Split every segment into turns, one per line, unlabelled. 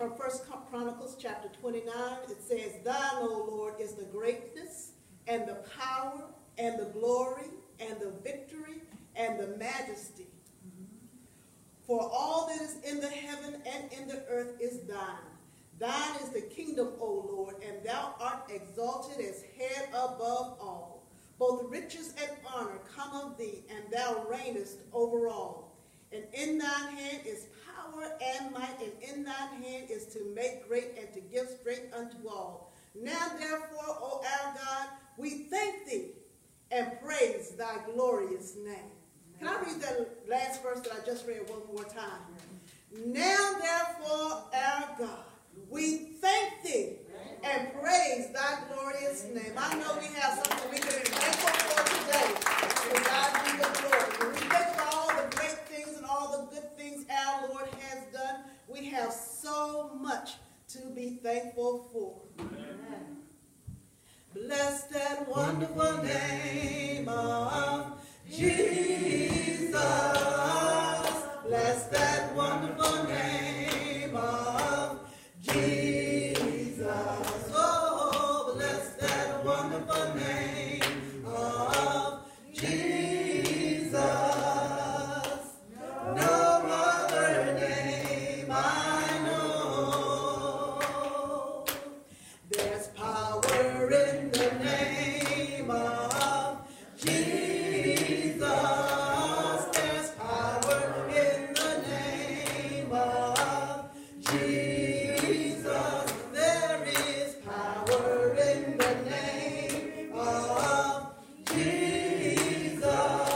from 1 Chronicles chapter 29. It says, Thine, O Lord, is the greatness and the power and the glory and the victory and the majesty. For all that is in the heaven and in the earth is thine. Thine is the kingdom, O Lord, and thou art exalted as head above all. Both riches and honor come of thee, and thou reignest over all. And in thine hand is power and might, and in thine hand is to make great and to give strength unto all. Now therefore, O our God, we thank thee and praise thy glorious name. Can I read that last verse that I just read one more time? Now therefore, our God, we thank thee and praise thy glorious name. I know we have something we can be thankful for today. To God be the glory. When we think for all the great things and all the good things our Lord has done, we have so much to be thankful for. Amen. Bless that wonderful name of Jesus. Bless that wonderful name of Jesus. Oh, bless that wonderful name of Jesus. No other name I know. There's power in the name of Jesus. There's power in the name of Jesus. There is power in the name of Jesus.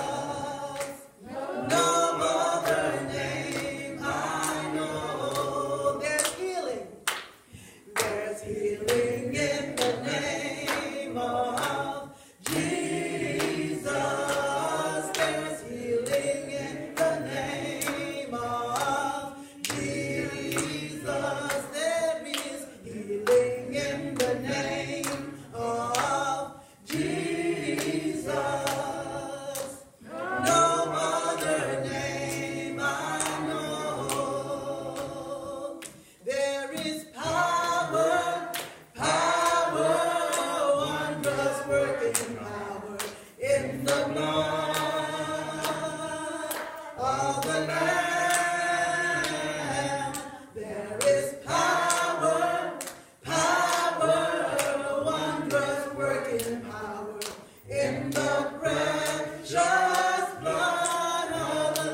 No other name I know. There's healing. There's healing in the name of Jesus. There's healing in the name of Jesus. There is healing in the name of Jesus. No other name I know. There is power, wondrous working power in the blood of the Lamb. There is power, wondrous working power in the precious blood of the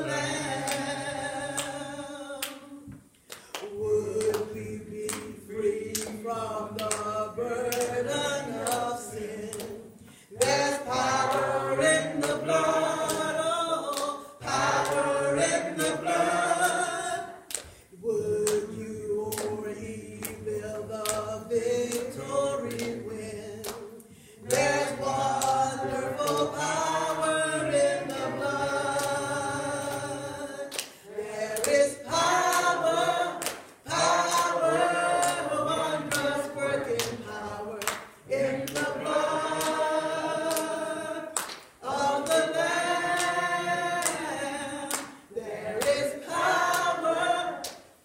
Lamb. Would we be free from the burden of sin? There's power in the blood, oh, power in the blood. Would you or he will the victory win? There's wonderful power in the blood. There is power, wondrous working power in the blood of the Lamb. There is power,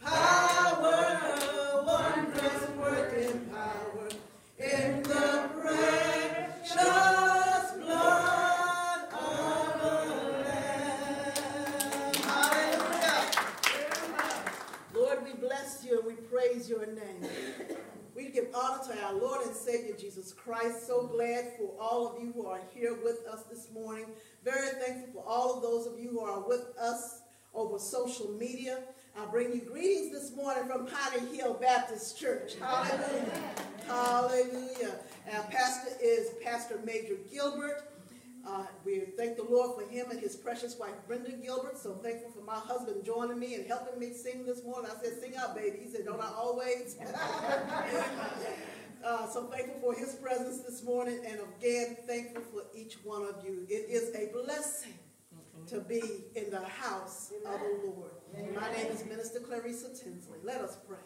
wondrous working power in the precious blood of the Lamb. Hallelujah. Lord, we bless you and we praise your name. We give honor to our Lord and Savior Jesus Christ. So glad for all of you who are here with us this morning. Very thankful for all of those of you who are with us over social media. I bring you greetings this morning from Piney Hill Baptist Church. Hallelujah. Hallelujah. Our pastor is Pastor Major Gilbert. We thank the Lord for him and his precious wife, Brenda Gilbert. So thankful for my husband joining me and helping me sing this morning. I said, sing out, baby. He said, don't I always? So thankful for his presence this morning. And again, thankful for each one of you. It is a blessing to be in the house of the Lord. My name is Minister Clarissa Tinsley. Let us pray.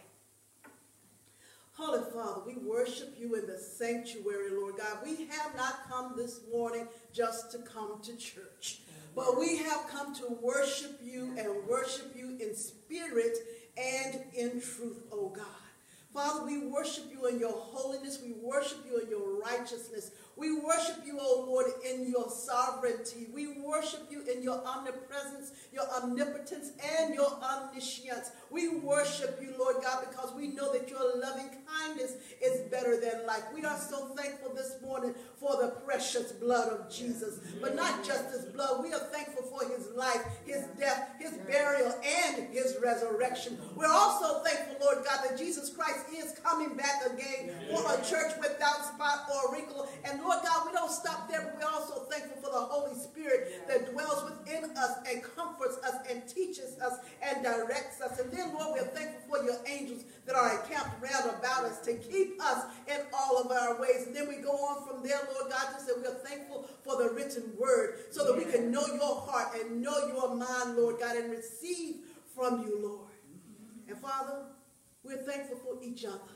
Holy Father, we worship you in the sanctuary, Lord God. We have not come this morning just to come to church, but we have come to worship you and worship you in spirit and in in truth, oh God. Father, we worship you in your holiness. We worship you in your righteousness. We worship you, oh Lord, in your sovereignty. We worship you in your omnipresence, your omnipotence, and your omniscience. We worship you, Lord God, because we know that your loving kindness is better than life. We are so thankful this morning for the precious blood of Jesus. But not just his blood. We are thankful for his life, his death, his burial, and his resurrection. We're also thankful, Lord God, that Jesus Christ is coming back again for a church without spot or wrinkle. And Lord God, we don't stop there, but we're also thankful for the Holy Spirit that dwells within us and comforts us and teaches us and directs us. And then, Lord, we're thankful for your angels that are encamped round about us to keep us in all of our ways. And then we go on from there, Lord God, to say we're thankful for the written word so that we can know your heart and know your mind, Lord God, and receive from you, Lord. And Father, we're thankful for each other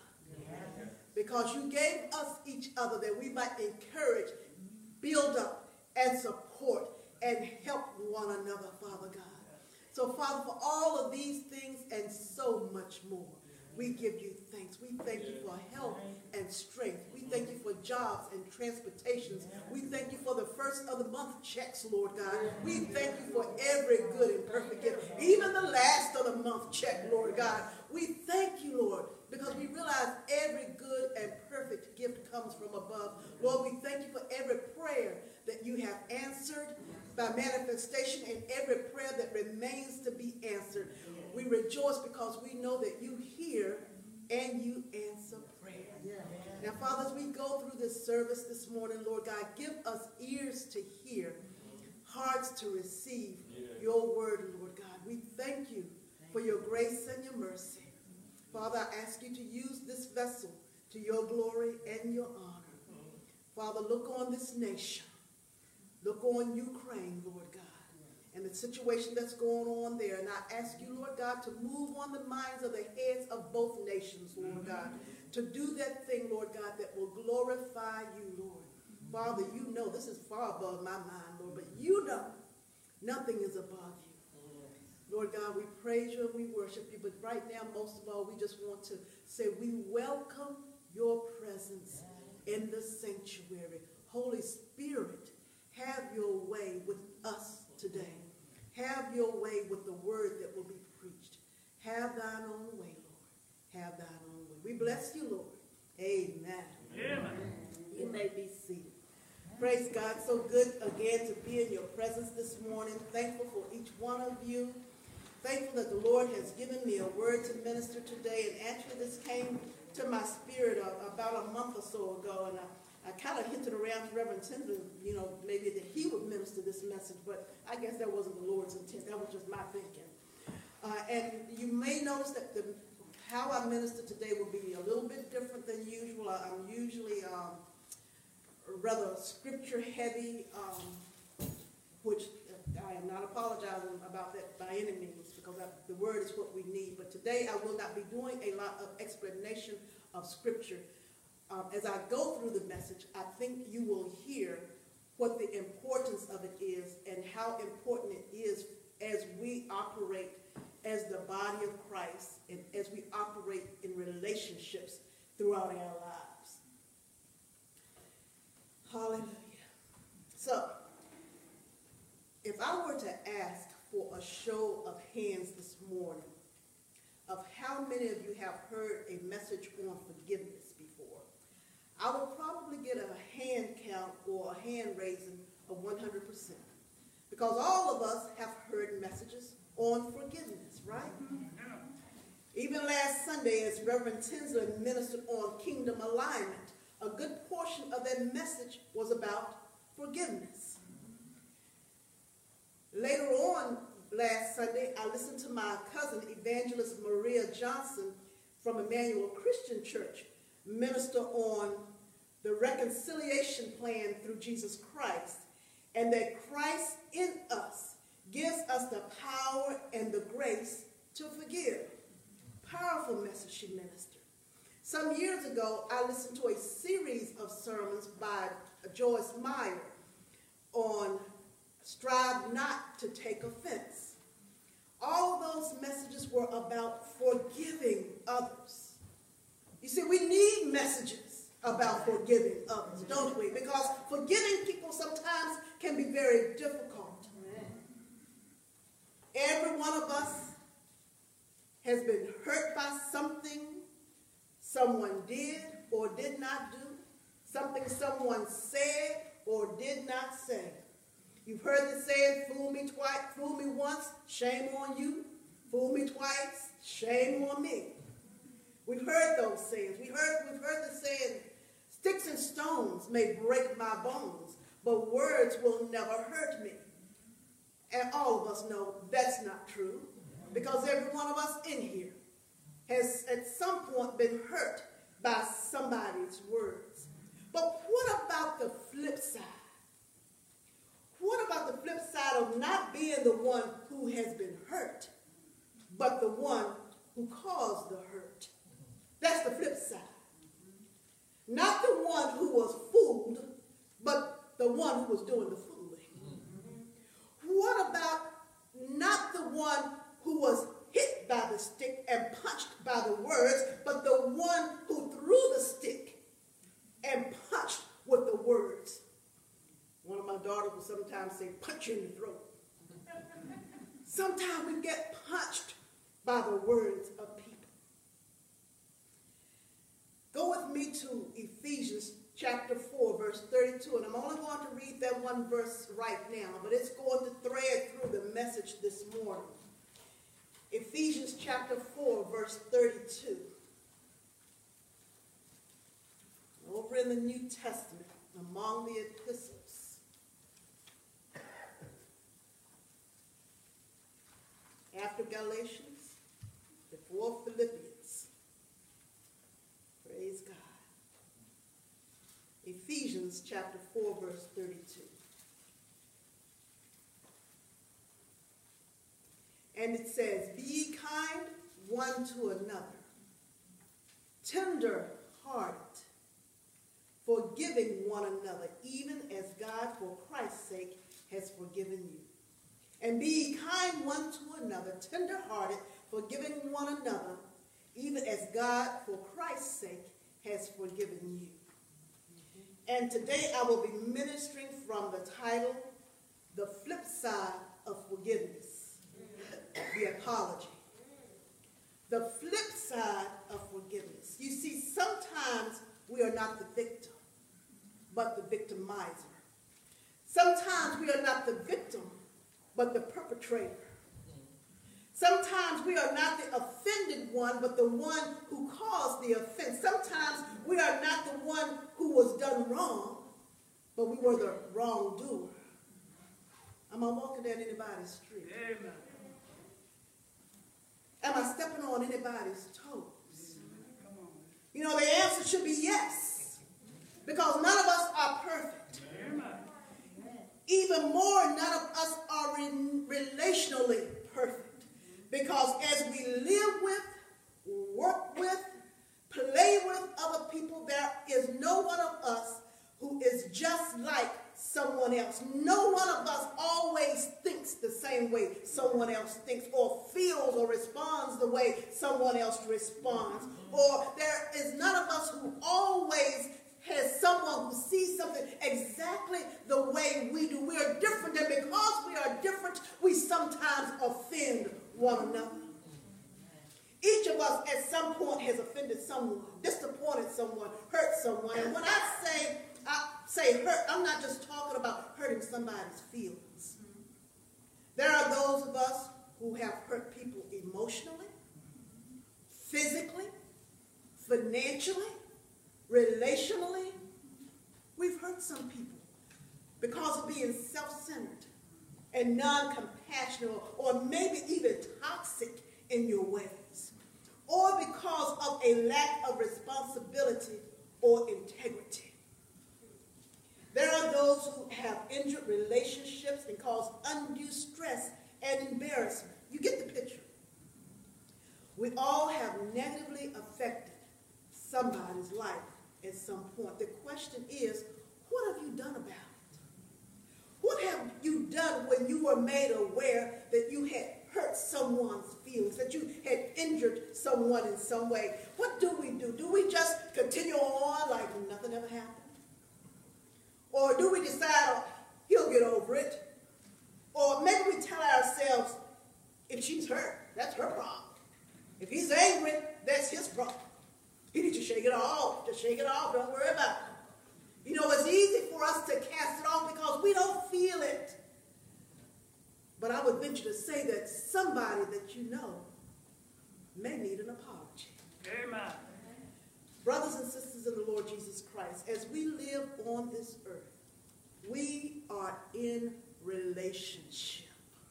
because you gave us each other that we might encourage, build up, and support and help one another, Father God. So, Father, for all of these things and so much more, we give you thanks. We thank you for health and strength. We thank you for jobs and transportations. We thank you for the first of the month checks, Lord God. We thank you for every good and perfect gift, even the last of the month check, Lord God. We thank you, Lord, because we realize every good and perfect gift comes from above. Lord, we thank you for every prayer that you have answered by manifestation and every prayer that remains to be answered. We rejoice because we know that you hear and you answer prayer. Now, Father, as we go through this service this morning, Lord God, give us ears to hear, hearts to receive your word, Lord God. We thank you for your grace and your mercy. Father, I ask you to use this vessel to your glory and your honor. Father, look on this nation. Look on Ukraine, Lord God, and the situation that's going on there. And I ask you, Lord God, to move on the minds of the heads of both nations, Lord God, to do that thing, Lord God, that will glorify you, Lord. Father, you know this is far above my mind, Lord, but you know nothing is above you. Lord God, we praise you and we worship you, but right now, most of all, we just want to say we welcome your presence in the sanctuary. Holy Spirit, have your way with us today. Have your way with the word that will be preached. Have thine own way, Lord. Have thine own way. We bless you, Lord. Amen. Amen. You may be seated. Praise God. So good again to be in your presence this morning. Thankful for each one of you. Thankful that the Lord has given me a word to minister today. And actually this came to my spirit about a month or so ago. And I kind of hinted around to Reverend Tinsley, maybe that he would minister this message, but I guess that wasn't the Lord's intent. That was just my thinking. And you may notice that how I minister today will be a little bit different than usual. I'm usually rather scripture heavy, which I am not apologizing about that by any means, because the word is what we need. But today I will not be doing a lot of explanation of scripture. As I go through the message, I think you will hear what the importance of it is and how important it is as we operate as the body of Christ and as we operate in relationships throughout our lives. Hallelujah. So, if I were to ask for a show of hands this morning of how many of you have heard a message on forgiveness before, I would probably get a hand count or a hand raising of 100%. Because all of us have heard messages on forgiveness, right? Even last Sunday, as Reverend Tinsley ministered on kingdom alignment, a good portion of that message was about forgiveness. Later on last Sunday, I listened to my cousin, Evangelist Maria Johnson from Emmanuel Christian Church, minister on the reconciliation plan through Jesus Christ, and that Christ in us gives us the power and the grace to forgive. Powerful message she ministered. Some years ago, I listened to a series of sermons by Joyce Meyer on strive not to take offense. All of those messages were about forgiving others. You see, we need messages about forgiving others, don't we? Because forgiving people sometimes can be very difficult. Every one of us has been hurt by something someone did or did not do, something someone said or did not say. You've heard the saying, fool me twice, fool me once, shame on you. Fool me twice, shame on me. We've heard those sayings. We've heard the saying, sticks and stones may break my bones, but words will never hurt me. And all of us know that's not true, because every one of us in here has at some point been hurt by somebody's words. But what about the flip side? What about the flip side of not being the one who has been hurt, but the one who caused the hurt? That's the flip side. Not the one who was fooled, but the one who was doing the fooling. What about not the one who was hit by the stick and punched by the words, but the one who threw the stick and punched with the words? One of my daughters will sometimes say, punch you in the throat. Sometimes we get punched by the words of people. Go with me to Ephesians chapter 4, verse 32, and I'm only going to read that one verse right now, but it's going to thread through the message this morning. Ephesians chapter 4, verse 32. Over in the New Testament, among the epistles. After Galatians, before Philippians. Praise God. Ephesians chapter 4, verse 32. And it says, be ye kind one to another, tender-hearted, forgiving one another, even as God for Christ's sake has forgiven you. And be ye kind one to another, tender-hearted, forgiving one another, even as God for Christ's sake has forgiven you. And today I will be ministering from the title, The Flip Side of Forgiveness, the apology. The flip side of forgiveness. You see, sometimes we are not the victim, but the victimizer. Sometimes we are not the victim, but the perpetrator. Sometimes we are not the offended one, but the one who caused the offense. Sometimes we are not the one who was done wrong, but we were the wrongdoer. Am I walking down anybody's street? Amen. Am I stepping on anybody's toes? You know, the answer should be yes, because none of us are perfect. Even more, none of us are relationally perfect. Because as we live with, work with, play with other people, there is no one of us who is just like someone else. No one of us always thinks the same way someone else thinks, or feels or responds the way someone else responds. Or there is none of us who always has someone who sees something exactly the way we do. We are different, and because we are different, we sometimes offend one another. Each of us at some point has offended someone, disappointed someone, hurt someone. And when I say hurt, I'm not just talking about hurting somebody's feelings. There are those of us who have hurt people emotionally, physically, financially, relationally. We've hurt some people because of being self-centered and non-compassionate, or maybe even toxic in your ways, or because of a lack of responsibility or integrity. There are those who have injured relationships and cause undue stress and embarrassment. You get the picture. We all have negatively affected somebody's life at some point. The question is, what have you done about it? What have you done when you were made aware that you had hurt someone's feelings, that you had injured someone in some way, what do? Do we just continue on like nothing ever happened? Or do we decide, oh, he'll get over it? Or maybe we tell ourselves, if she's hurt, that's her problem. If he's angry, that's his problem. He needs to shake it off. Just shake it off. Don't worry about it. You know, it's easy for us to cast it off because we don't feel it. But I would venture to say that somebody that you know may need an apology.
Amen.
Brothers and sisters in the Lord Jesus Christ, as we live on this earth, we are in relationship.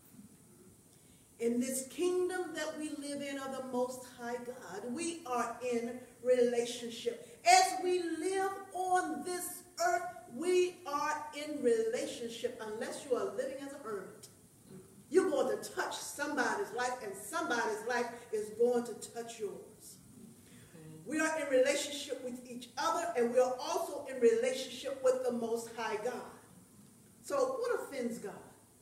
In this kingdom that we live in of the Most High God, we are in relationship. As we live on this earth, we are in relationship unless you are living as a hermit. You're going to touch somebody's life, and somebody's life is going to touch yours. We are in relationship with each other, and we are also in relationship with the Most High God. So what offends God?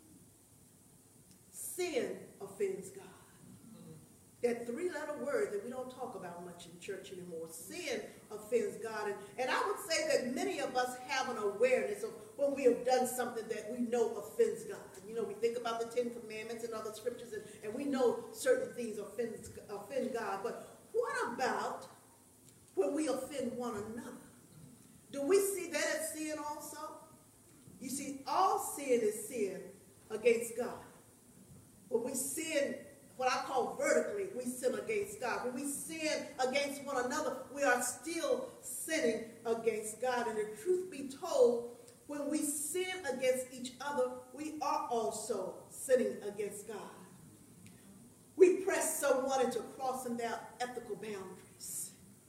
Sin offends God. That three-letter word that we don't talk about much in church anymore. Sin offends God. And I would say that many of us have an awareness of when we have done something that we know offends God. You know, we think about the Ten Commandments and other scriptures, and we know certain things offend God. But what about when we offend one another? Do we see that as sin also? You see, all sin is sin against God. When we sin, what I call vertically, we sin against God. When we sin against one another, we are still sinning against God. And the truth be told, when we sin against each other, we are also sinning against God. We press someone into crossing their ethical boundaries.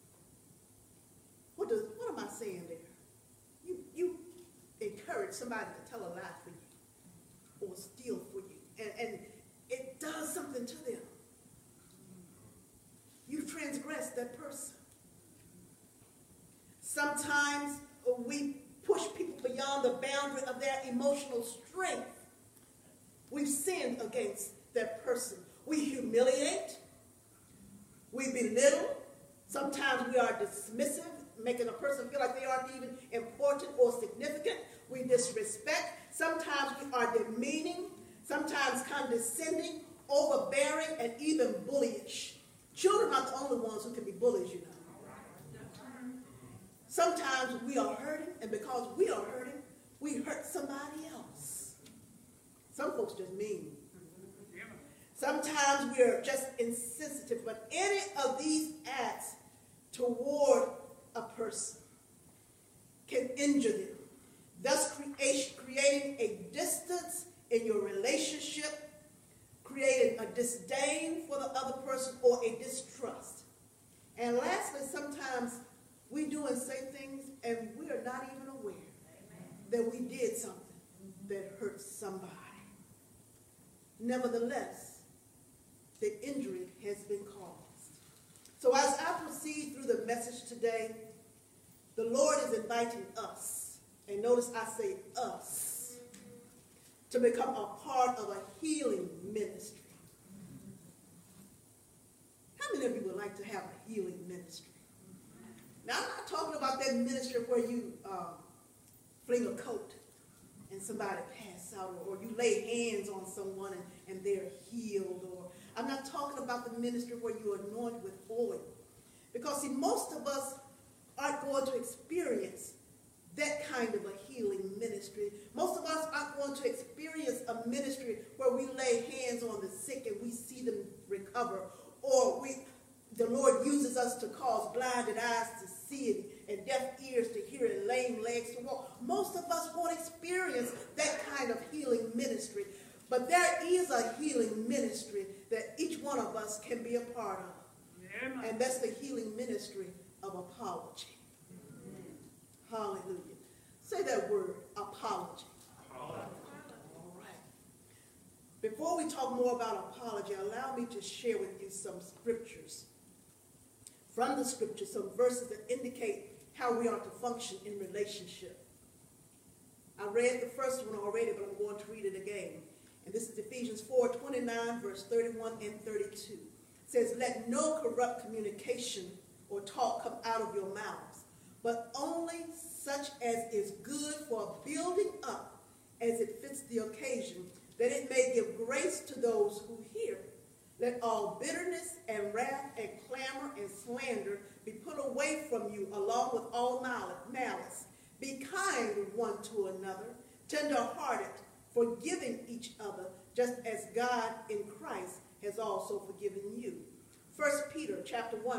What am I saying there? You encourage somebody to tell a lie for you or steal for you, and it does something to them. You transgress that person. Sometimes we push people beyond the boundary of their emotional strength. We've sinned against that person. We humiliate. We belittle. Sometimes we are dismissive, making a person feel like they aren't even important or significant. We disrespect. Sometimes we are demeaning, sometimes condescending, overbearing, and even bullyish. Children are the only ones who can be bullies, you know. Sometimes we are hurting, and because we are hurting, we hurt somebody else. Some folks just mean. Sometimes we are just insensitive, but any of these acts toward a person can injure them, thus creating a distance in your relationship, creating a disdain for the other person or a distrust. And lastly, sometimes we do and say things and we are not even aware that we did something that hurt somebody. Nevertheless, the injury has been caused. So as I proceed through the message today, the Lord is inviting us, and notice I say us, to become a part of a healing ministry. How many of you would like to have a healing ministry? Now, I'm not talking about that ministry where you fling a coat and somebody pass out, or you lay hands on someone and they're healed. Or I'm not talking about the ministry where you anoint with oil. Because, see, most of us aren't going to experience that kind of a healing ministry. Most of us aren't going to experience a ministry where we lay hands on the sick and we see them recover, or the Lord uses us to cause blinded eyes to see and deaf ears to hear and lame legs to walk. Most of us won't experience that kind of healing ministry. But there is a healing ministry that each one of us can be a part of. Amen. And that's the healing ministry of apology. Hallelujah. Say that word, apology. All right. Before we talk more about apology, allow me to share with you some scriptures. From the scriptures, some verses that indicate how we are to function in relationship. I read the first one already, but I'm going to read it again. And this is Ephesians 4:29, verse 31 and 32. It says, let no corrupt communication or talk come out of your mouths, but only such as is good for building up as it fits the occasion, that it may give grace to those who hear. Let all bitterness and wrath and clamor and slander be put away from you, along with all malice. Be kind one to another, tender-hearted, forgiving each other, just as God in Christ has also forgiven you. 1 Peter chapter 3,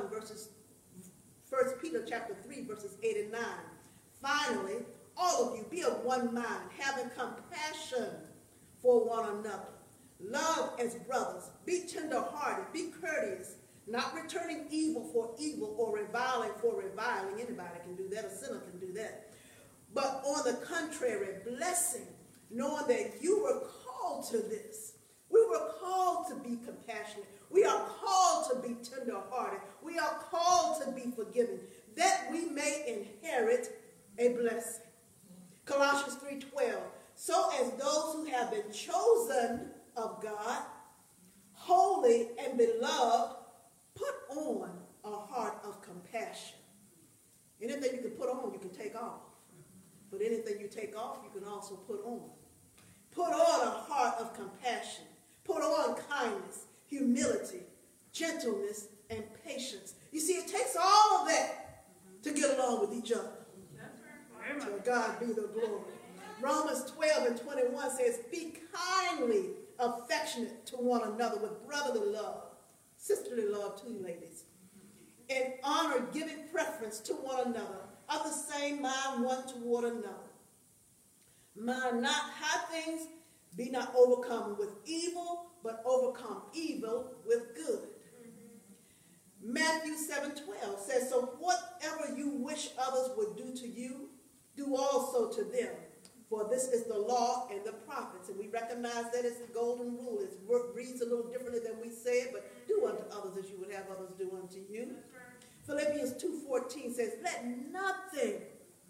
verses 8 and 9. Finally, all of you be of one mind, having compassion for one another. Love as brothers. Be tender-hearted. Be courteous, not returning evil for evil or reviling for reviling. Anybody can do that. A sinner can do that. But on the contrary, blessing, knowing that you were called to this. We were called to be compassionate. We are called to be tender-hearted. We are called to be forgiving, that we may inherit a blessing. Colossians 3:12. So as those who have been chosen of God, holy and beloved, put on a heart of compassion. Anything you can put on, you can take off. But anything you take off, you can also put on. Put on a heart of compassion. Put on kindness, humility, gentleness, and patience. You see, it takes all of that to get along with each other. To God be the glory. Romans 12:21 says, be kindly affectionate to one another with brotherly love, sisterly love too, ladies, and honor, giving preference to one another, of the same mind one toward another. Mind not high things, be not overcome with evil, but overcome evil with good. Matthew 7:12 says, so whatever you wish others would do to you, do also to them. For this is the law and the prophets. And we recognize that it's the golden rule. It reads a little differently than we say it, but do unto others as you would have others do unto you. Philippians 2:14 says, let nothing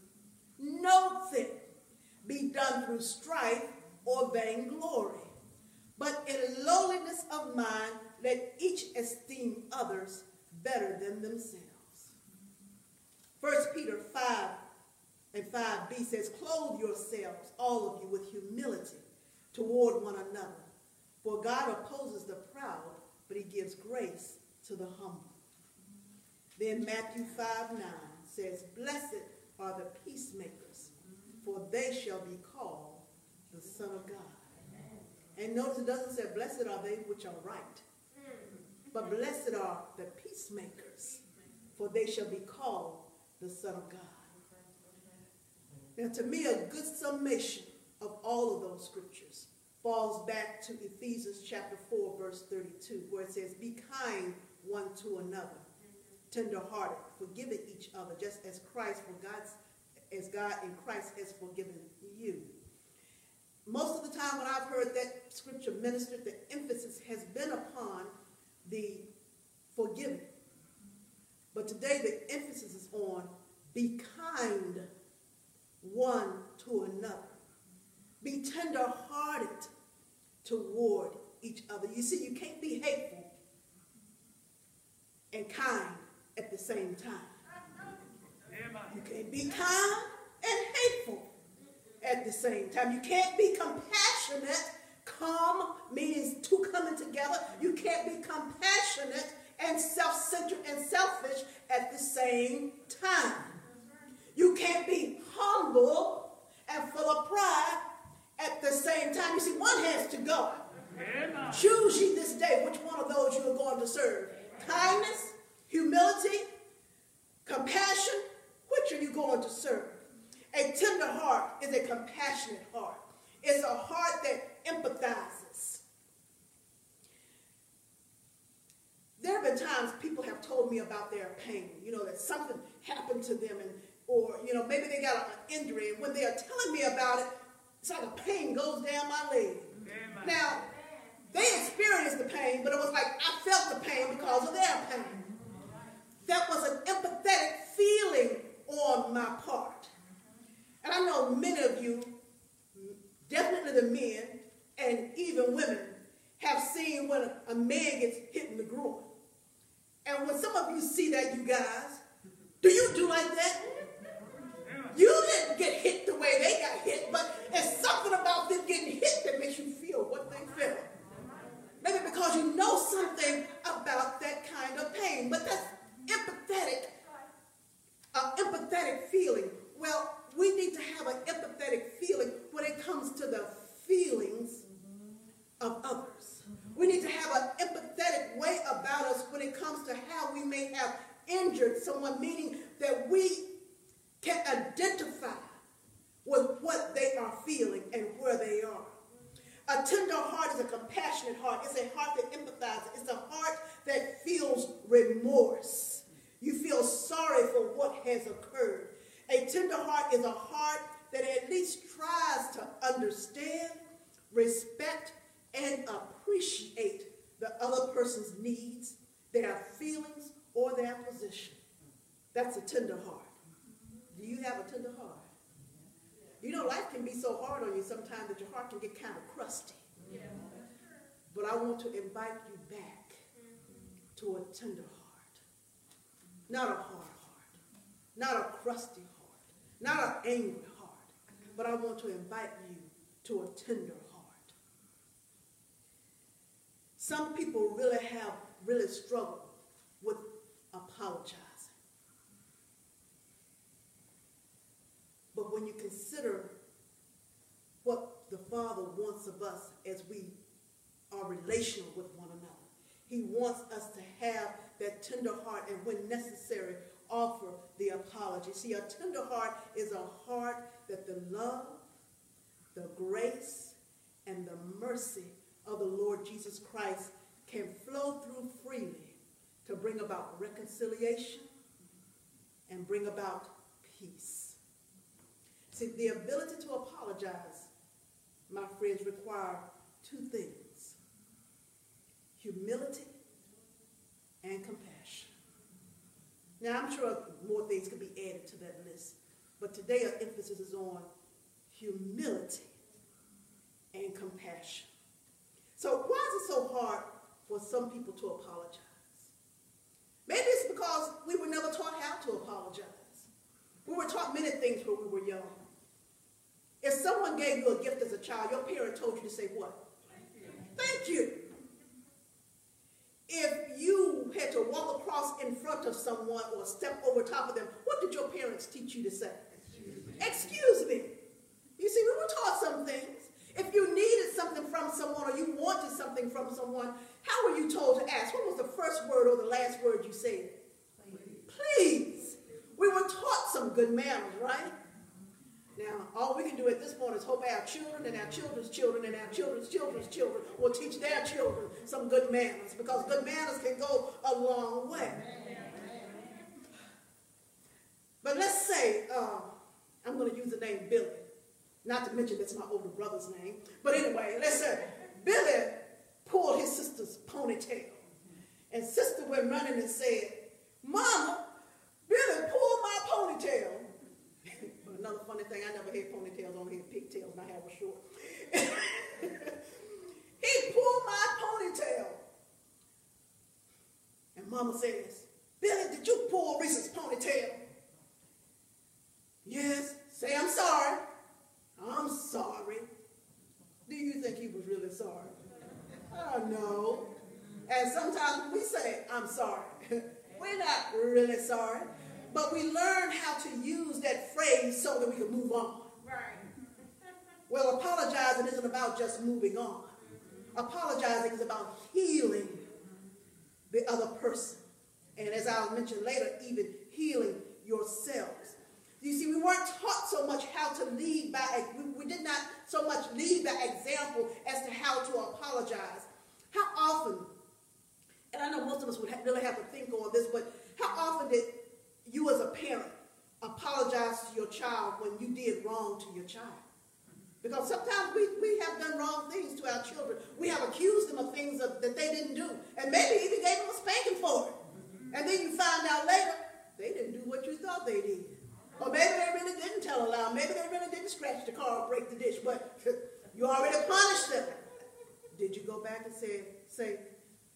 be done through strife or vainglory, but in lowliness of mind, let each esteem others better than themselves. 1 Peter 5:5b says, clothe yourselves, all of you, with humility toward one another. For God opposes the proud, but he gives grace to the humble. Then Matthew 5:9 says, blessed are the peacemakers, for they shall be called the Son of God. And notice it doesn't say, blessed are they which are right, but blessed are the peacemakers, for they shall be called the Son of God. Now, to me, a good summation of all of those scriptures falls back to Ephesians chapter 4, verse 32, where it says, be kind one to another, tender-hearted, forgiving each other, just as God in Christ has forgiven you. Most of the time when I've heard that scripture ministered, the emphasis has been upon the forgiving. But today the emphasis is on be kind one to another. Be tender-hearted toward each other. You see, you can't be hateful and kind at the same time. You can't be kind and hateful at the same time. You can't be compassionate, meaning two coming together. You can't be compassionate and self-centered and selfish at the same time. You can't be humble and full of pride at the same time. You see, one has to go. Amen. Choose ye this day which one of those you are going to serve. Kindness, humility, compassion, which are you going to serve? A tender heart is a compassionate heart. It's a heart that empathizes. There have been times people have told me about their pain, that something happened to them, or maybe they got an injury, and when they are telling me about it, it's like a pain goes down my leg. Amen. Now, they experienced the pain, but it was like I felt the pain because of their pain. That was an empathetic feeling on my part. And I know many of you, definitely the men, and even a man gets hit in the groin. And when some of you see that, you guys, do you do like that? You didn't get hit the way they got hit, but it's something about them getting hit that makes you feel what they felt. Maybe because you know something about that kind of pain. But that's empathetic feeling. Well, we need to have an empathetic feeling when it comes to the feelings of others. We need to have an empathetic way about us when it comes to how we may have injured someone, meaning that we can identify with what they are feeling and where they are. A tender heart is a compassionate heart. It's a heart that empathizes. It's a heart that feels remorse. You feel sorry for what has occurred. A tender heart is a heart that at least tries to understand, respect, and appreciate the other person's needs, their feelings, or their position. That's a tender heart. Do you have a tender heart? You know, life can be so hard on you sometimes that your heart can get kind of crusty. But I want to invite you back to a tender heart. Not a hard heart. Not a crusty heart. Not an angry heart. But I want to invite you to a tender heart. Some people really struggle with apologizing. But when you consider what the Father wants of us as we are relational with one another, he wants us to have that tender heart and when necessary, offer the apology. See, a tender heart is a heart that the love, the grace, and the mercy of the Lord Jesus Christ can flow through freely to bring about reconciliation and bring about peace. See, the ability to apologize, my friends, require two things: humility and compassion. Now, I'm sure more things could be added to that list, but today our emphasis is on humility and compassion. So why is it so hard for some people to apologize? Maybe it's because we were never taught how to apologize. We were taught many things when we were young. If someone gave you a gift as a child, your parent told you to say what? Thank you. If you had to walk across in front of someone or step over top of them, what did your parents teach you to say? Excuse me. You see, we were taught some things. If you needed something from someone or you wanted something from someone, how were you told to ask? What was the first word or the last word you said? Please. We were taught some good manners, right? Now, all we can do at this point is hope our children and our children's children and our children's children's children will teach their children some good manners, because good manners can go a long way. But let's say, I'm going to use the name Billy. Not to mention that's my older brother's name. But anyway, let's say Billy pulled his sister's ponytail. And sister went running and said, "Mama, Billy pulled my ponytail." But another funny thing, I never had ponytails, only had pigtails, my hair was short. He pulled my ponytail. And Mama says, "Billy, did you pull Reese's ponytail?" "Yes." "Say I'm sorry." "I'm sorry." Do you think he was really sorry? No. And sometimes we say, "I'm sorry." We're not really sorry. But we learn how to use that phrase so that we can move on. Right. Well, apologizing isn't about just moving on. Apologizing is about healing the other person. And as I'll mention later, even healing yourselves. You see, we weren't taught so much how to lead by, we did not so much lead by example as to how to apologize. How often, and I know most of us would really have to think on this, but how often did you as a parent apologize to your child when you did wrong to your child? Because sometimes we have done wrong things to our children. We have accused them of things that they didn't do. And maybe even gave them a spanking for it. And then you find out later, they didn't do what you thought they did. Or maybe they really didn't tell a lie. Maybe they really didn't scratch the car or break the dish. But you already punished them. Did you go back and say,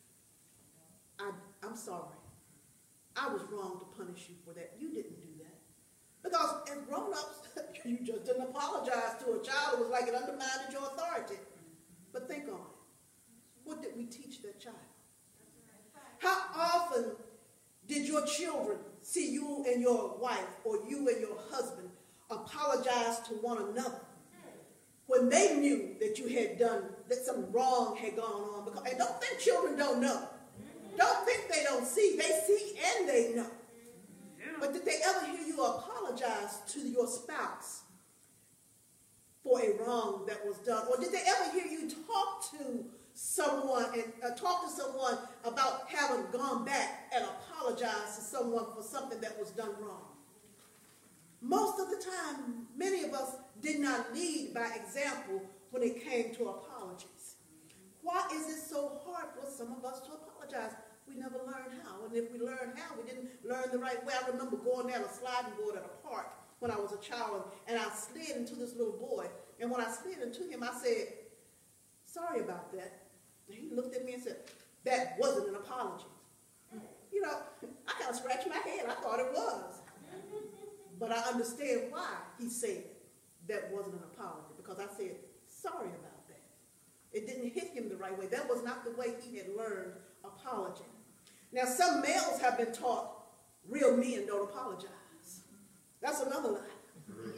I'm sorry. I was wrong to punish you for that. You didn't do that. Because as grown-ups, you just didn't apologize to a child. It was like it undermined your authority. But think on it. What did we teach that child? How often did your children see you and your wife or you and your husband apologize to one another when they knew that you had done, that some wrong had gone on? Because, and don't think children don't know. Don't think they don't see. They see and they know. But did they ever hear you apologize to your spouse for a wrong that was done? Or did they ever hear you talk to someone and talk to someone about having gone back and apologized to someone for something that was done wrong? Most of the time, many of us did not lead by example when it came to apologies. Why is it so hard for some of us to apologize? We never learned how. And if we learned how, we didn't learn the right way. I remember going down a sliding board at a park when I was a child, and I slid into this little boy. And when I slid into him, I said, sorry about that. And he looked at me and said, that wasn't an apology. You know, I kind of scratched my head. I thought it was. But I understand why he said that wasn't an apology, because I said, sorry about that. It didn't hit him the right way. That was not the way he had learned apology. Now, some males have been taught real men don't apologize. That's another lie.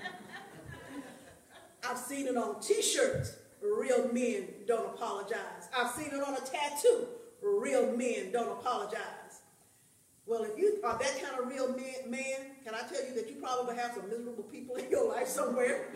I've seen it on T-shirts. Real men don't apologize. I've seen it on a tattoo. Real men don't apologize. Well, if you are that kind of real man, can I tell you that you probably have some miserable people in your life somewhere?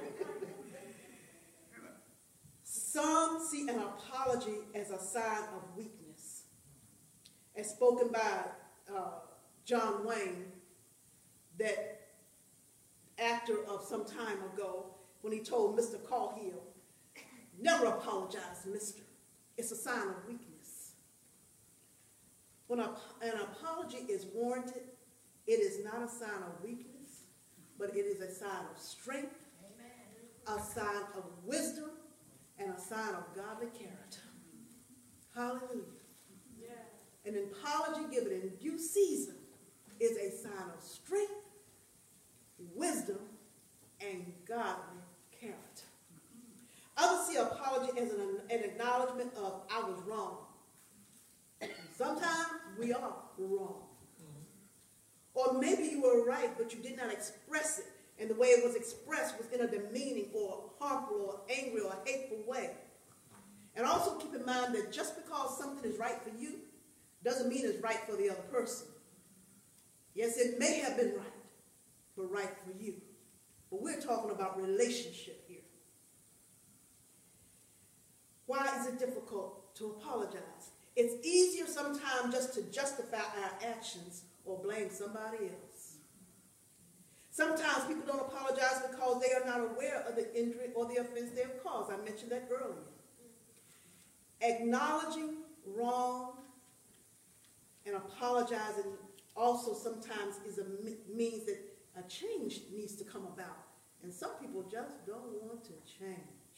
Some see an apology as a sign of weakness. As spoken by John Wayne, that actor of some time ago, when he told Mr. Cahill, never apologize, mister. It's a sign of weakness. When an apology is warranted, it is not a sign of weakness, but it is a sign of strength, a sign of wisdom, and a sign of godly character. Hallelujah. Yeah. An apology given in due season is a sign of strength, wisdom, and godly character. Others see apology as an acknowledgement of I was wrong. Sometimes we are wrong. Or maybe you were right, but you did not express it. And the way it was expressed was in a demeaning or harmful or angry or hateful way. And also keep in mind that just because something is right for you doesn't mean it's right for the other person. Yes, it may have been right, but right for you. But we're talking about relationship here. Why is it difficult to apologize? It's easier sometimes just to justify our actions or blame somebody else. Sometimes people don't apologize because they are not aware of the injury or the offense they have caused. I mentioned that earlier. Acknowledging wrong and apologizing also sometimes means that a change needs to come about. And some people just don't want to change.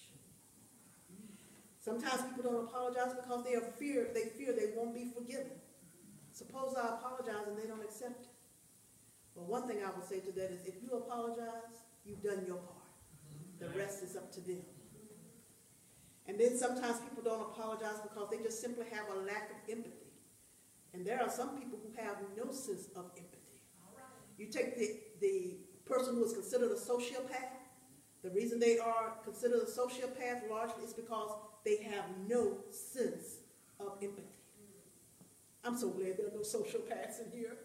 Sometimes people don't apologize because they fear they won't be forgiven. Suppose I apologize and they don't accept it. Well, one thing I would say to that is if you apologize, you've done your part. The rest is up to them. And then sometimes people don't apologize because they just simply have a lack of empathy. And there are some people who have no sense of empathy. You take the person who is considered a sociopath. The reason they are considered a sociopath largely is because they have no sense of empathy. I'm so glad there are no sociopaths in here.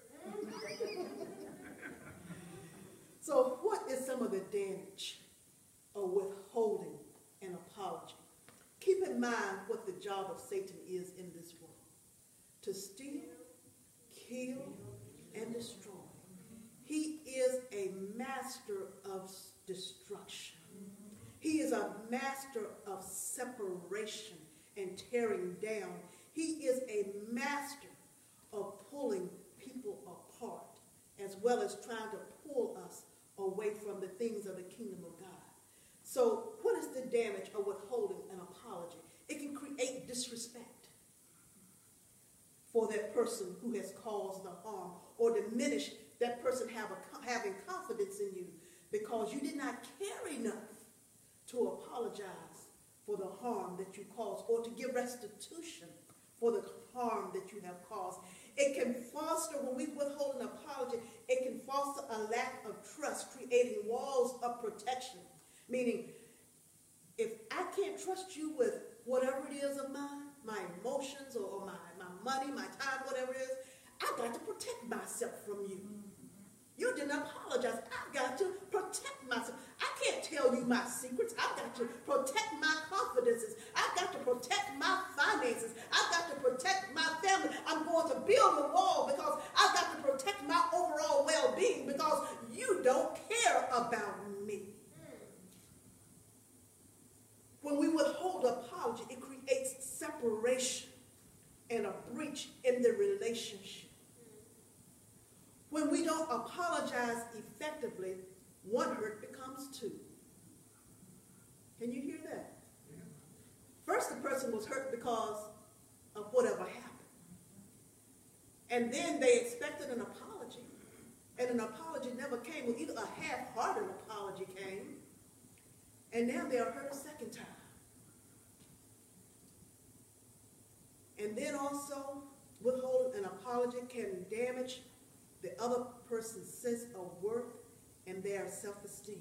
So what is some of the damage of withholding an apology? Keep in mind what the job of Satan is in this world. To steal, kill, and destroy. He is a master of destruction. He is a master of separation and tearing down. He is a master of pulling people apart, as well as trying to pull us away from the things of the kingdom of God. So what is the damage of withholding an apology? It can create disrespect for that person who has caused the harm, or diminish that person having confidence in you because you did not care enough to apologize for the harm that you caused, or to give restitution for the harm that you have caused. It can foster, when we withhold an apology, it can foster a lack of trust, creating walls of protection. Meaning, if I can't trust you with whatever it is of mine, my emotions or my money, my time, whatever it is, I've got to protect myself from you. You didn't apologize. I've got to protect myself. I can't tell you my secrets. I've got to protect my confidences. I've got to protect my finances. I've got to protect my family. I'm going to build a wall because I've got to protect my overall well-being because you don't care about me. When we withhold apology, it creates separation and a breach in the relationship. When we don't apologize effectively, one hurt becomes two. Can you hear that? Yeah. First, the person was hurt because of whatever happened. And then they expected an apology. And an apology never came. Well, either a half-hearted apology came, and now they are hurt a second time. And then also, withholding an apology can damage the other person's sense of worth and their self-esteem.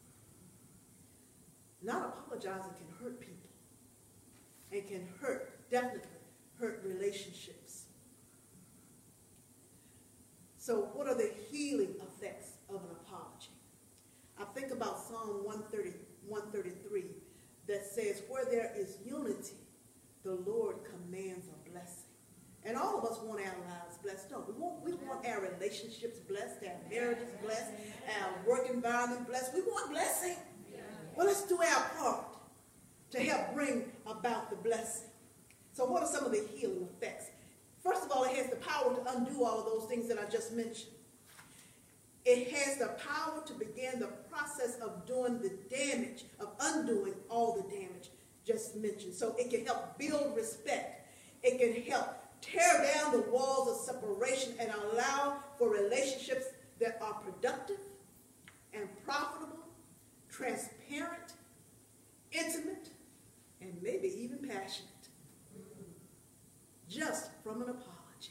Not apologizing can hurt people and can definitely hurt relationships. So what are the healing effects of an apology? I think about Psalm 133 that says, where there is unity, the Lord commands a blessing. And all of us want our lives blessed. No, we want our relationships blessed, our marriages blessed, our work environment blessed. We want blessing. Well, let's do our part to help bring about the blessing. So what are some of the healing effects? First of all, it has the power to undo all of those things that I just mentioned. It has the power to begin the process of doing the damage, of undoing all the damage just mentioned. So it can help build respect. It can help tear down the walls of separation and allow for relationships that are productive and profitable, transparent, intimate, and maybe even passionate. Just from an apology.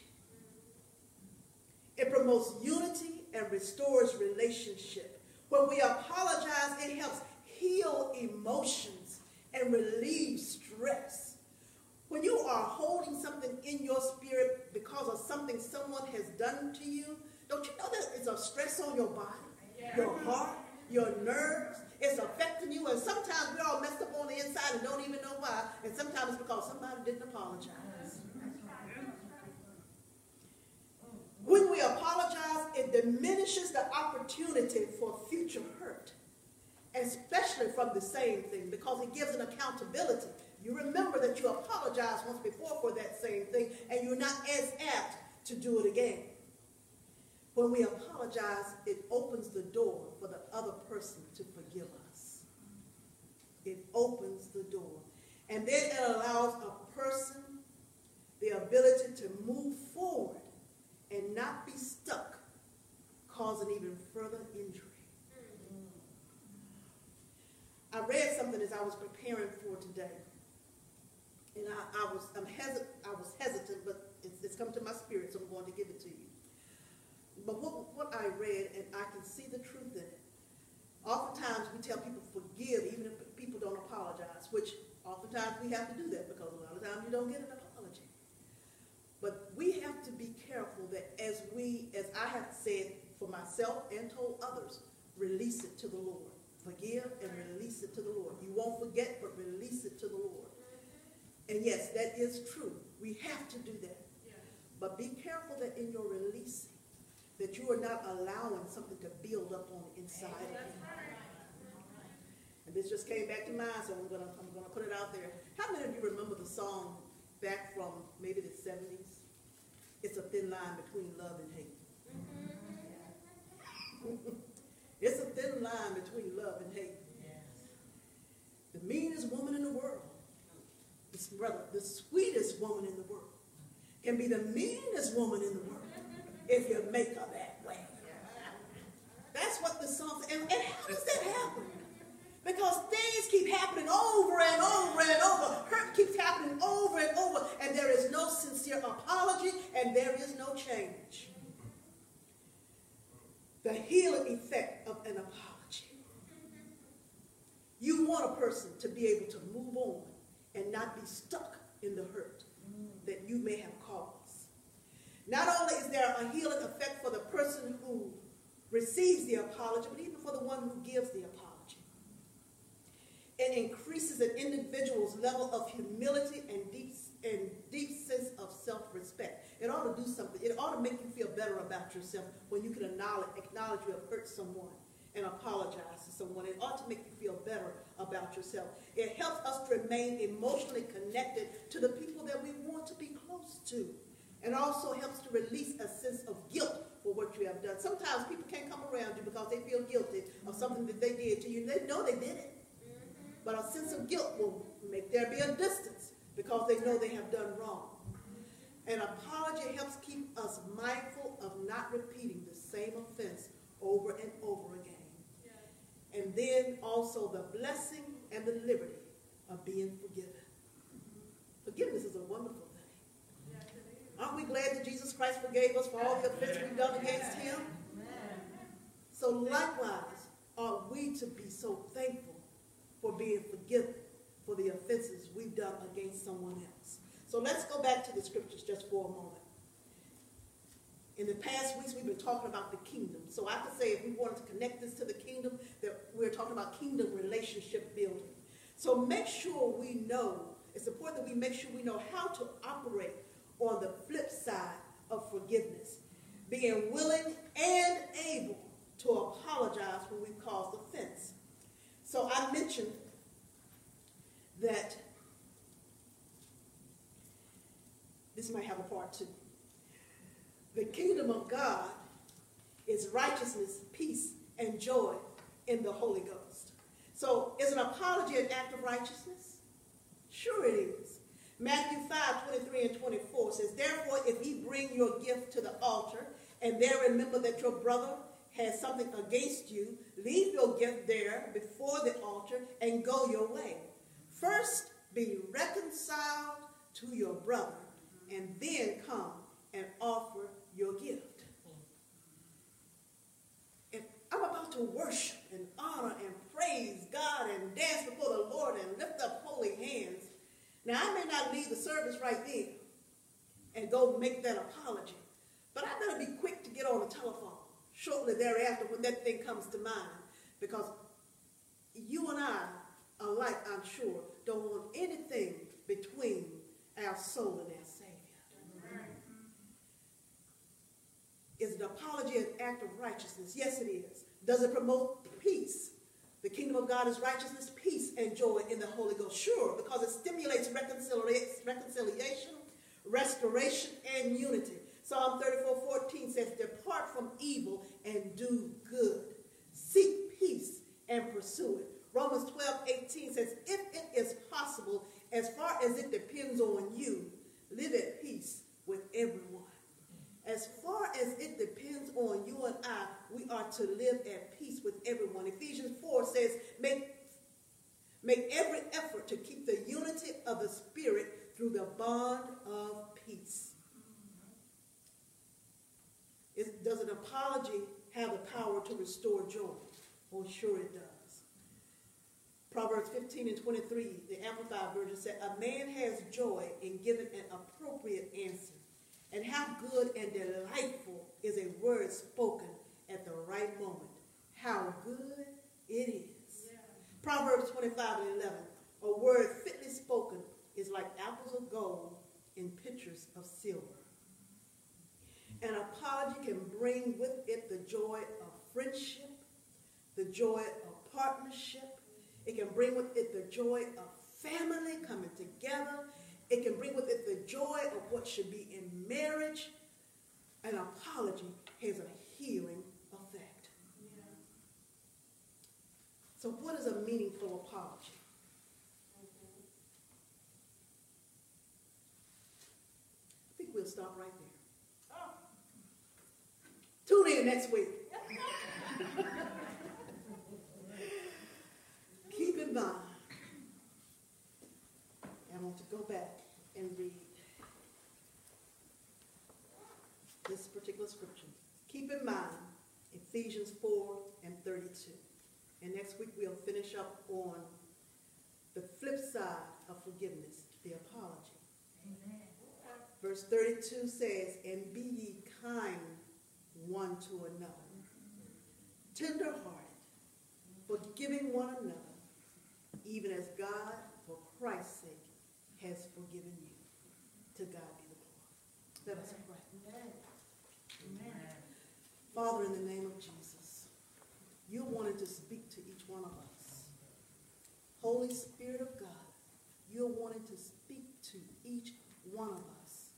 It promotes unity and restores relationship. When we apologize, it helps heal emotions and relieve stress. When you are holding something in your spirit because of something someone has done to you, don't you know that it's a stress on your body, your heart, your nerves? It's affecting you, and sometimes we're all messed up on the inside and don't even know why, and sometimes it's because somebody didn't apologize. When we apologize, it diminishes the opportunity for future hurt, especially from the same thing, because it gives an accountability. You remember that you apologized once before for that same thing, and you're not as apt to do it again. When we apologize, it opens the door for the other person to forgive us. It opens the door. And then it allows a person the ability to move forward and not be stuck, causing even further injury. I read something as I was preparing for today. And I was hesitant, but it's come to my spirit, so I'm going to give it to you. But what I read, and I can see the truth in it. Oftentimes we tell people forgive even if people don't apologize, which oftentimes we have to do that because a lot of times you don't get an apology. But we have to be careful that as I have said for myself and told others, release it to the Lord. Forgive and release it to the Lord. You won't forget, but release it to the Lord. And yes, that is true. We have to do that. Yeah. But be careful that in your releasing, that you are not allowing something to build up on the inside of you. And this just came back to mind, so I'm gonna put it out there. How many of you remember the song back from maybe the 70s? It's a thin line between love and hate. It's a thin line between love and hate. Yes. The meanest woman in the world, the sweetest woman in the world, can be the meanest woman in the world if you make her that way. That's what the song says. And how does that happen? Because things keep happening over and over and over. Hurt keeps happening over and over. And there is no sincere apology and there is no change. The healing effect of an apology. You want a person to be able to move on and not be stuck in the hurt that you may have caused. Not only is there a healing effect for the person who receives the apology, but even for the one who gives the apology. It increases an individual's level of humility and deep sense of self-respect. It ought to do something. It ought to make you feel better about yourself when you can acknowledge you have hurt someone and apologize to someone. It ought to make you feel better about yourself. It helps us to remain emotionally connected to the people that we want to be close to. And also helps to release a sense of guilt for what you have done. Sometimes people can't come around you because they feel guilty of something that they did to you. They know they did it. But a sense of guilt will make there be a distance because they know they have done wrong. An apology helps keep us mindful of not repeating the same offense over and over again. And then also the blessing and the liberty of being forgiven. Forgiveness is a wonderful thing. Aren't we glad that Jesus Christ forgave us for all the offenses we've done against him? So likewise, are we to be so thankful for being forgiven for the offenses we've done against someone else. So let's go back to the scriptures just for a moment. In the past weeks, we've been talking about the kingdom. So I could say if we wanted to connect this to the kingdom, that we're talking about kingdom relationship building. So make sure we know, it's important that we make sure we know how to operate on the flip side of forgiveness. Being willing and able to apologize when we've caused offense. So I mentioned that this might have a part two. The kingdom of God is righteousness, peace, and joy in the Holy Ghost. So is an apology an act of righteousness? Sure it is. Matthew 5:23 and 24 says, therefore, if ye bring your gift to the altar, and there remember that your brother has something against you, leave your gift there before the altar and go your way. First, be reconciled to your brother, and then come and offer your gift. If I'm about to worship and honor and praise God and dance before the Lord and lift up holy hands, now I may not leave the service right there and go make that apology, but I better be quick to get on the telephone shortly thereafter when that thing comes to mind, because you and I alike, I'm sure, don't want anything between our soul and our Savior. Is an apology an act of righteousness? Yes, it is. Does it promote peace? The kingdom of God is righteousness, peace, and joy in the Holy Ghost. Sure, because it stimulates reconciliation, restoration, and unity. Psalm 34:14 says, depart from evil and do good. Seek peace and pursue it. Romans 12:18 says, if it is possible, as far as it depends on you, live at peace with everyone. As far as it depends on you and I, we are to live at peace with everyone. Ephesians 4 says, make every effort to keep the unity of the Spirit through the bond of peace. Does an apology have the power to restore joy? Well, sure it does. Proverbs 15 and 23, the Amplified Version said, a man has joy in giving an appropriate answer. And how good and delightful is a word spoken at the right moment. How good it is. Yeah. Proverbs 25 and 11, a word fitly spoken is like apples of gold in pitchers of silver. An apology can bring with it the joy of friendship, the joy of partnership. It can bring with it the joy of family coming together. It can bring with it the joy of what should be in marriage. An apology has a healing effect. Yeah. So what is a meaningful apology? I think we'll to stop right there. Tune in next week. Keep in mind, I want to go back and read this particular scripture. Keep in mind Ephesians 4:32. And next week we'll finish up on the flip side of forgiveness, the apology. Amen. Verse 32 says, and be ye kind one to another, tender-hearted, forgiving one another, even as God, for Christ's sake, has forgiven you. To God be the glory. Let us pray. Amen. Amen. Father, in the name of Jesus, you wanted to speak to each one of us. Holy Spirit of God, you're wanting to speak to each one of us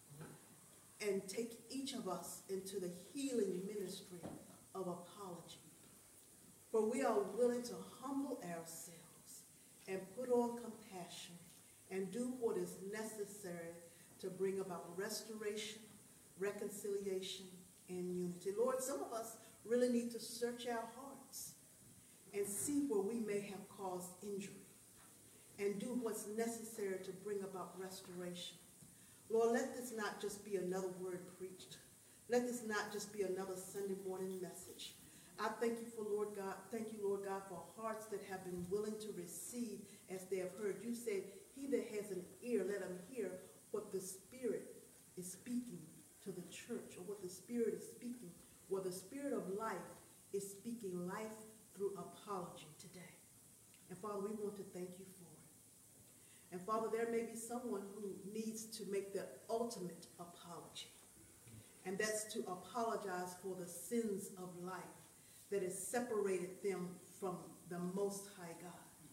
and take each of us into the healing ministry of apology. For we are willing to humble ourselves and put on compassion and do what is necessary to bring about restoration, reconciliation, and unity. Lord, some of us really need to search our hearts and see where we may have caused injury and do what's necessary to bring about restoration. Lord, let this not just be another word preached. Let this not just be another Sunday morning message. I thank you for Lord God, for hearts that have been willing to receive as they have heard. You said, he that has an ear, let him hear what the Spirit is speaking to the church, or what the Spirit is speaking, where the Spirit of life is speaking life through apology today. And Father, we want to thank you for it. And Father, there may be someone who needs to make the ultimate apology. And that's to apologize for the sins of life that has separated them from the Most High God.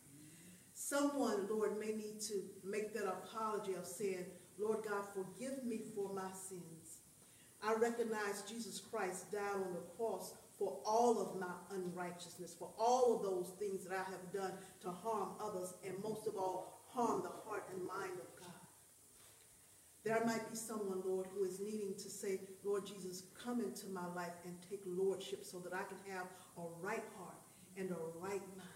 Someone, Lord, may need to make that apology of saying, Lord God, forgive me for my sins. I recognize Jesus Christ died on the cross for all of my unrighteousness, for all of those things that I have done to harm others, and most of all, harm the heart and mind of God. There might be someone, Lord, who is needing to say, Lord Jesus, come into my life and take lordship so that I can have a right heart and a right mind.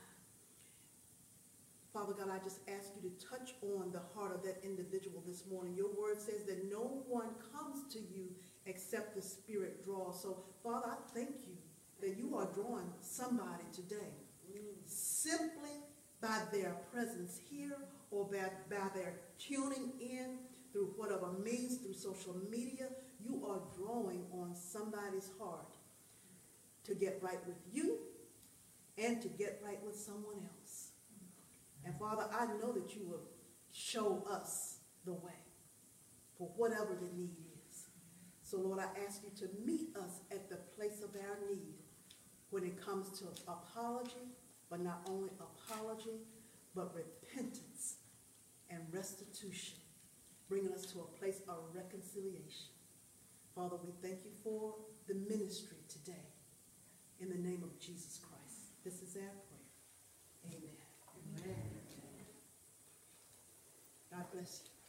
Father God, I just ask you to touch on the heart of that individual this morning. Your word says that no one comes to you except the Spirit draws. So, Father, I thank you that you are drawing somebody today simply by their presence here or by their tuning in through whatever means, through social media. You are drawing on somebody's heart to get right with you and to get right with someone else. And Father, I know that you will show us the way for whatever the need is. So Lord, I ask you to meet us at the place of our need when it comes to apology, but not only apology, but repentance and restitution, bringing us to a place of reconciliation. Father, we thank you for the ministry today. In the name of Jesus Christ. This is our prayer. Amen. Amen. God bless you.